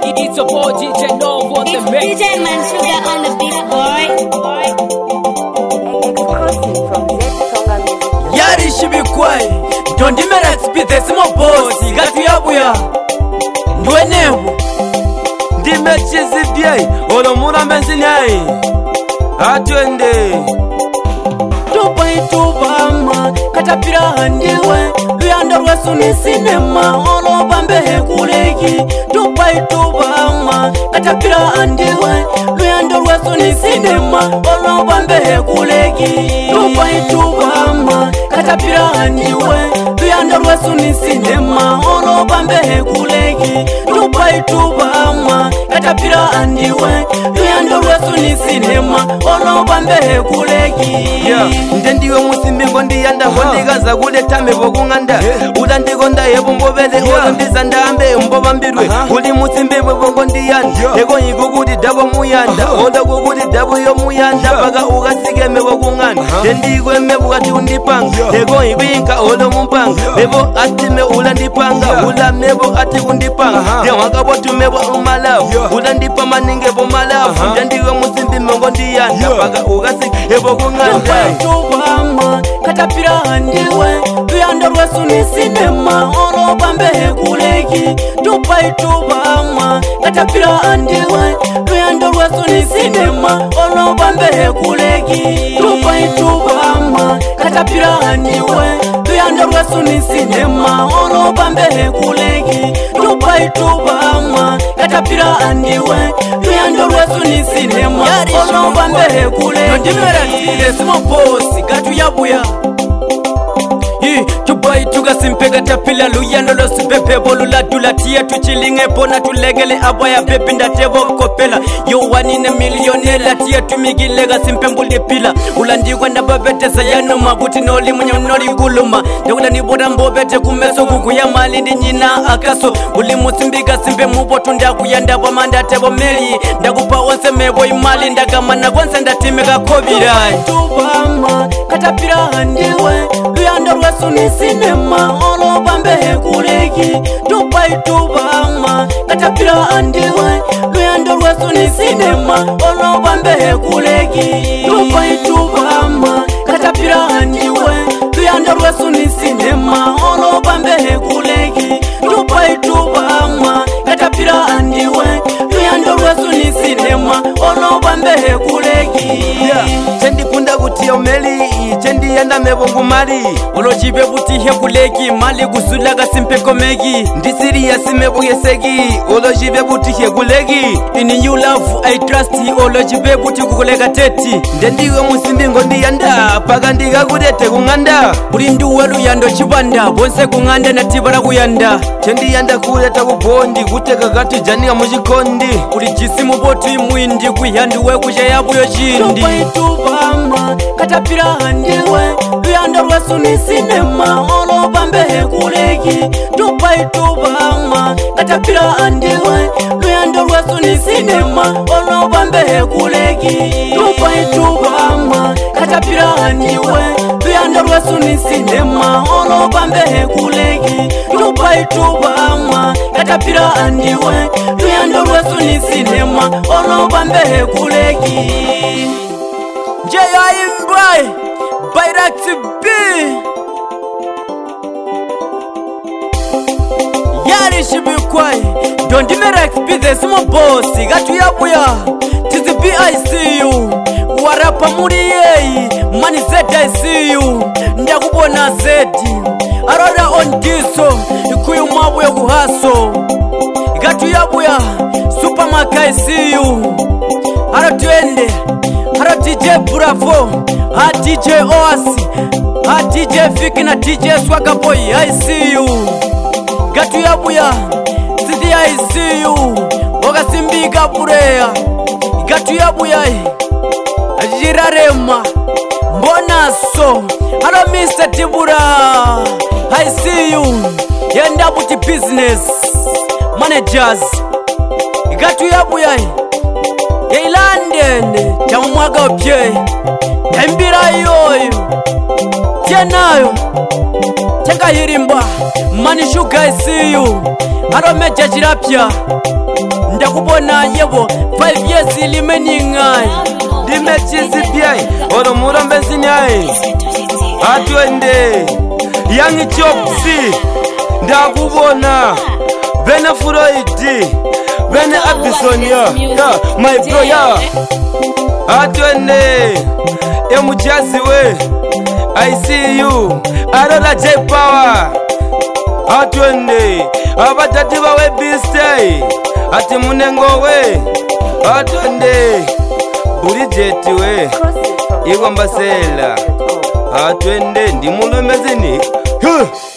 It's a boy DJ Nov on the mix. DJ Mansuda on the beat, boy. Exclusive from Z-Tonga Music. Yari shibikwai Don't dimera spite simo bosi Gatu yabuya Ndwenebu Ndime chizibyai Olo muna menzinyai Atwende Tupai tubama Katapira handiwe Luyanda rwesu ni sinema Olo bambehe kuleki Tupai tubama Katapira handiwe Luyanda rwesu ni sinema Olo bambehe kuleki Tupai tubama Katapira handiwe Luyanda rwesu ni sinema Olo bambehe kuleki Tupai tubama Katapira handiwe Luyanda rwesu ni sinema Olo bambehe kuleki Ndendiwe musimbingo ndiyanda Hondigaza kuletame bokunganda Ula ndigonda yebo mbobele Olo ndizandambe mbobambirwe Uli musimbingo bongo ndiyanda Ego yikukuti dabo muyanda Ola kukuti dabo yo muyanda Baga ugasigeme bokunganda Ndendiwe mebu ati undipanga Ego yibinka olo mumpanga Bebo atime ula ndipanga Ula mebo ati undipanga Dewanga botu mebo umalafu Ula ndipa maninge bo malafu Ndendiwe musimbingo ndiyanda Baga ugasigeme bokunganda Tubama katapira handiwe Luyanda rwesu ni sinema Olo bambehe kuleki Tupai tubama katapira handiwe Luyanda rwesu ni sinema Olo bambehe kuleki Tupai tubama katapira handiwe Luyanda rwesu ni sinema Olo bambehe kuleki Tupai tubama katapira handiwe Luyanda rwesu ni sinema Olo bambehe kuleki Ndimera tile simo bosi Gatu yabuya Tubai tugasimpe gatapila Luyanda lo sipepe bolu la dulatia Tuchilinge pona tulegele abaya pepi ndatebo kopela Yo wanine milionela tia tumigile gasimpe mbuli pila Ulandigwa ndababete sayano mabuti noli noli guluma Ndakula niboda mbobete kumeso kukuya malindi njina akaso Uli musimbiga simpe mubotu ndakuyanda pamanda tebo meli Ndakupa onse mebo imali ndakamana kwanse ndatimeka kobira Tubama katapira handiwe Luyanda rwesu ni sinema Olo bambehe kuleki Tupai tubama katapira handiwe Luyanda rwesu ni sinema Olo bambehe kuleki Tupai tubama katapira handiwe Luyanda rwesu ni sinema Olo bambehe kuleki Tupai tubama katapira handiwe Luyanda rwesu ni sinema Olo bambehe kuleki Chendi kunda kutia umeli Chendi yanda mebongu mali Olo jibe butihe kuleki Mali kusula gasimpe komegi Ndisiri yasimebo yesegi Olo jibe butihe kuleki In you love I trust Olo jibe buti kukulega teti Ndendiwe musimbingo ndiyanda Paka ndiga kudete kunganda Uri nduwe luyando chibanda Bonse kunganda na tibara kuyanda Chendi yanda kuleta kubondi Kuteka gati janiga mujikondi Uri jisimu botu imuindi Kuyanduwe kuja yabuyo jindi Tupai tubama katapira handiwe Luyanda rwesu ni sinema Olo bambehe kuleki Tupai tubama katapira handiwe Luyanda rwesu ni sinema Olo bambehe kuleki Tupai tubama katapira handiwe Luyanda rwesu ni sinema Olo bambehe kuleki Tupai tubama katapira handiwe Luyanda rwesu ni sinema Olo bambehe kuleki J.I.M.B. Bayrakçı B. Yari shibikwai Don't dimera XP simo bosi Gatu yabuya Tizi BICU Warapa muri yeyi Mani Z I see you Ndakubona Z Arora on diso Ikuyu mabu ya kuhaso Gatu yabuya Supermarket I see you Haro tuende Haro DJ Bravo Ha DJ Oasi Ha DJ Fiki na DJ Swagga Boy I see you Gatu yabuya Sidi I see you Oga simbiga burea Gatu yabuya Jirarema Mbonaso Halo Mr. Tibura I see you Yenda buti business Managers Gatu yabuya Yeilanden Chamumwaga opye Embira yoyo Tienayo Tenga hirimba Mani Sugar I see you Haro meja jirapya ndakubona yebo 5 years limeningai dimechizipiai oro murombesinyai atwende yangi chopsi ndakubona bene Freudi bene Abisonia ya my bro ya atwende emujazi we I see you Arola J Power atwende abatati bawe bistay ati munengo we atwende Bridget we Igomba Sela atwende ndi mulumezini